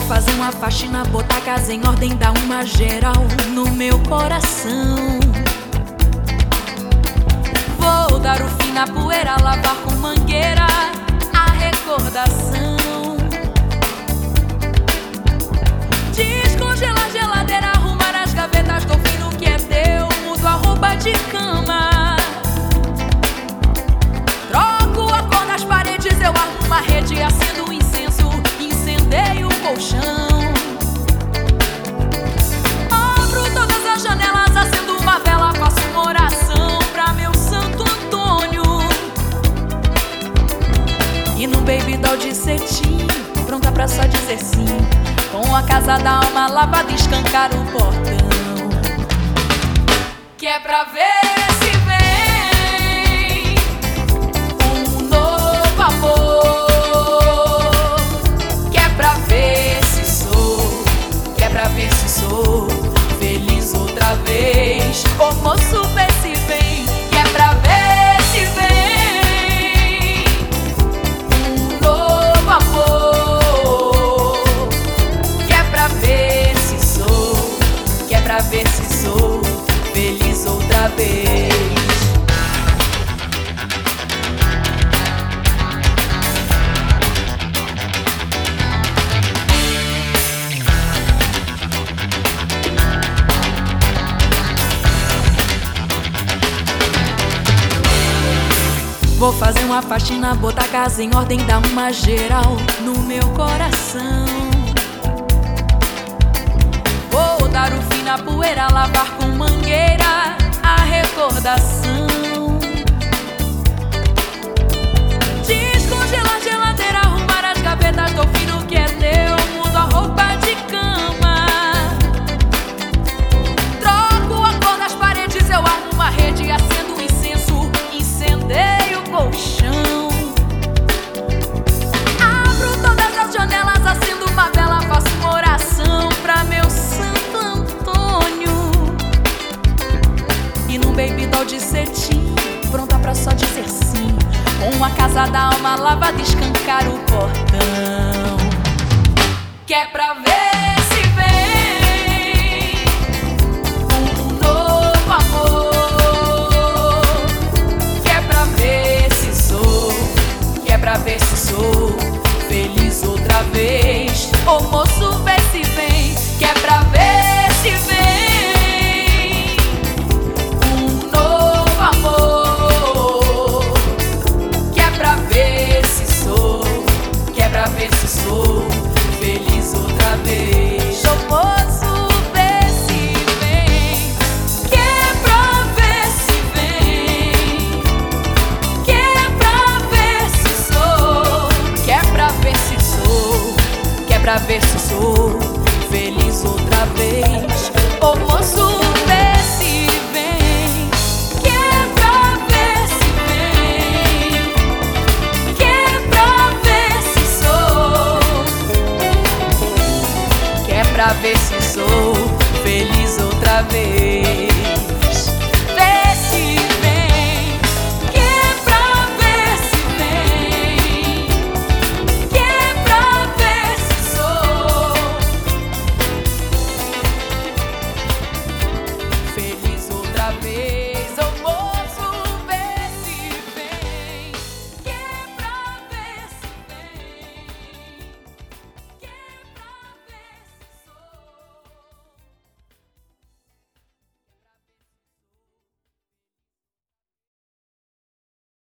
fazer uma faxina, botar a casa em ordem, dar uma geral no meu coração. Vou dar o fim na poeira, lavar com mangueira a recordação. Descongelar a geladeira, arrumar as gavetas, dou fim no que é teu, mudo a roupa de cama. Troco a cor das paredes, eu armo uma rede, acendo um incenso, incendeio o colchão. Abro todas as janelas, acendo uma vela, faço uma oração pra meu Santo Antônio. E no baby doll de cetim, pronta pra só dizer sim, com a casa da alma lavada, escancar o portão. Que é pra ver se vem um novo amor. Que é pra ver se sou, que é pra ver se sou feliz outra vez. Ô moço, vê se vem. Que é pra ver se vem um novo amor. Que é pra ver se sou, que é pra ver se sou feliz outra vez. Vou fazer uma faxina, botar a casa em ordem, dar uma geral no meu coração. Vou dar o fim na poeira, lavar com mangueira a recordação. Descongelar a geladeira, arrumar as gavetas, dou fim no que é teu, mudo a roupa de cama. Troco a cor das paredes, eu armo uma rede, acendo um incenso, incendeio o colchão. Abro todas as janelas, acendo uma vela, faço uma oração pra meu Santo Antônio. E num baby doll de cetim, pronta pra só dizer sim, com a casa da alma lavada, escancar o portão. Que é pra ver se vem um novo amor. Que é pra ver se sou, que é pra ver se sou feliz outra vez. Ô moço, vê se vem. Que é pra ver se vem um novo amor. Que é pra ver se sou, que é pra ver se sou feliz outra vez. Ô moço, vê se vem. Que é pra ver se vem. Que é pra ver se sou, que é pra ver se sou, que é pra ver se sou